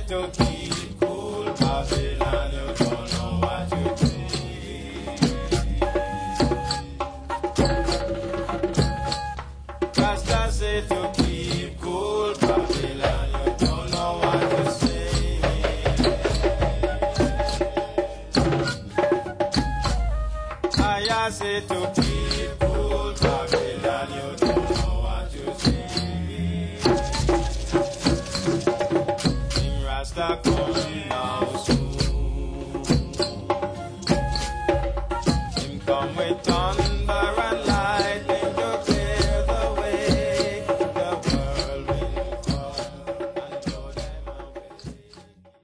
to keep cool, Babylon, you don't know what you think. Rasta say to keep cool, Babylon, you don't know what you say. I say to keep cool, Babylon, you don't know what you say. Rasta come